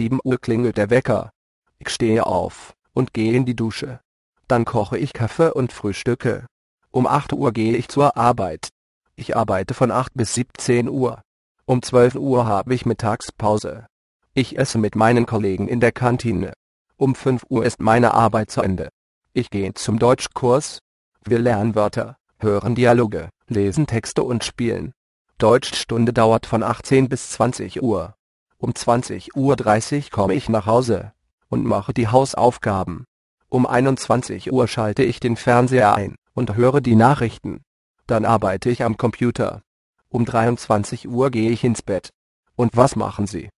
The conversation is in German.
7 Uhr klingelt der Wecker. Ich stehe auf und gehe in die Dusche. Dann koche ich Kaffee und frühstücke. Um 8 Uhr gehe ich zur Arbeit. Ich arbeite von 8 bis 17 Uhr. Um 12 Uhr habe ich Mittagspause. Ich esse mit meinen Kollegen in der Kantine. Um 5 Uhr ist meine Arbeit zu Ende. Ich gehe zum Deutschkurs. Wir lernen Wörter, hören Dialoge, lesen Texte und spielen. Deutschstunde dauert von 18 bis 20 Uhr. Um 20:30 Uhr komme ich nach Hause und mache die Hausaufgaben. Um 21 Uhr schalte ich den Fernseher ein und höre die Nachrichten. Dann arbeite ich am Computer. Um 23 Uhr gehe ich ins Bett. Und was machen Sie?